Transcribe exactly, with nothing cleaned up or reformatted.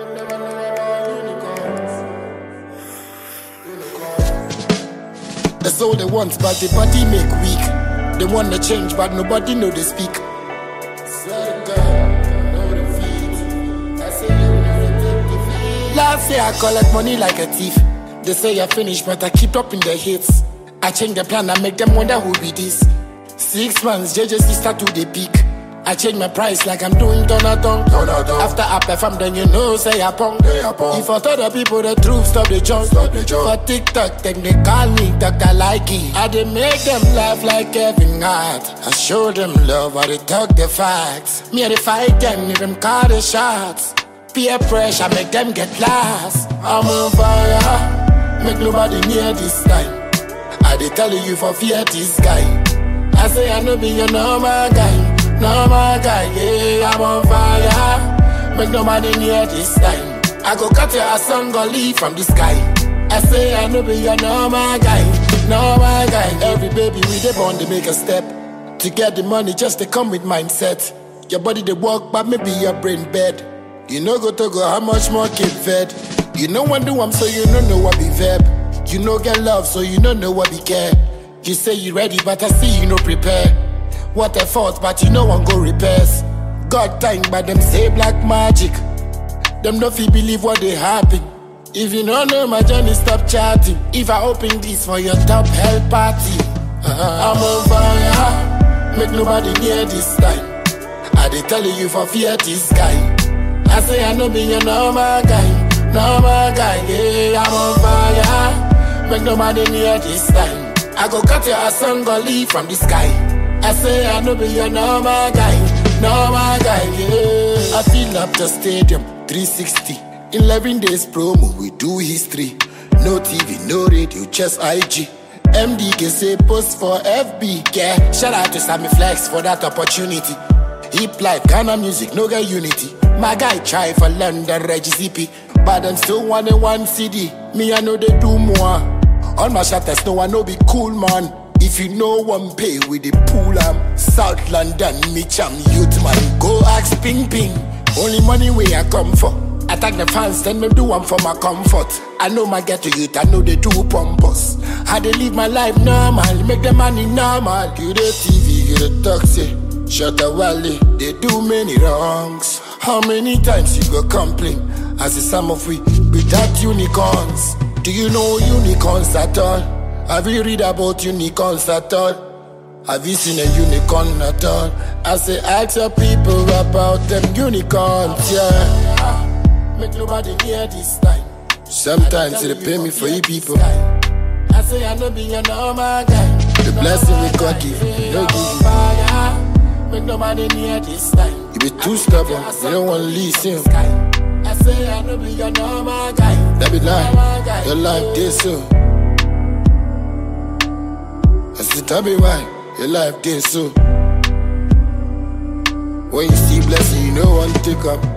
That's all they want, but the body make weak. They want to change, but nobody know they speak. Last year I collect money like a thief. They say I finished, but I keep up in the hits. I change the plan, I make them wonder who be this. Six months, J J C start to the peak. I change my price like I'm doing Donadon. After I perform, then you know, say I pong. If I tell the people the truth, stop the jump. For TikTok, then they call me Doctor Likey. I dey make them laugh like Kevin Hart. I show them love, I dey talk the facts. Me I dey fight them, if them call the shots. Peer pressure, make them get lost. I'm on fire, make nobody near this time. I dey tell you for fear this guy. I say I know be your normal guy. Normal guy, yeah, I'm on fire. Make nobody near this time. I go cut your sun, go leave from the sky. I say I know be your normal guy. Normal guy, every baby with the bond, they make a step. To get the money, just to come with mindset. Your body they walk, but maybe your brain bed. You know go to go, how much more keep fed. You know what do I'm so you don't know what be verb. You know get love, so you don't know what be care. You say you ready, but I see you no prepare. What a fault, but you know one go repairs. God time, but them say black magic. Them no feel believe what they happen. If you don't know my journey, stop chatting. If I open this for your top hell party, uh-huh. I'm on fire. Make nobody near this time. I dey tell you for fear this guy. I say I know be your normal guy. Normal guy, yeah, I'm on fire. Make nobody near this time. I go cut your sun, go leave from the sky. I say I know be your normal guy. Normal guy, yeah. I fill up the stadium, three sixty. eleven days promo, we do history. No T V, no radio, just I G. M D K say post for F B, yeah. Shout out to Sammy Flex for that opportunity. Hip life, Ghana music, no get unity. My guy try for London, Reggie C P. But them still want a one C D. Me, I know they do more. On my shutters, no one know be cool, man. If you know one pay with the pool, I'm South London, Mitch, I'm youth, man. Go ask Ping Ping. Only money where I come for. Attack the fans, then me do one for my comfort. I know my get to youth, I know they do pompous. How they live my life normal, make the money normal. You the T V, you the taxi. Shut the valley, they do many wrongs. How many times you go complain? As a some of we without unicorns. Do you know unicorns at all? Have you read about unicorns at all? Have you seen a unicorn at all? I say ask your people about them unicorns, yeah. Make nobody hear this time. Sometimes they pay me for you people. I say I know be your normal guy. The blessing we God give, no give you. Make nobody near this time. You be too stubborn, you don't want to listen. I say I know be your normal guy. That be lie, your life this so. I say tell me why, your life this so. When you see blessing, you know one take up.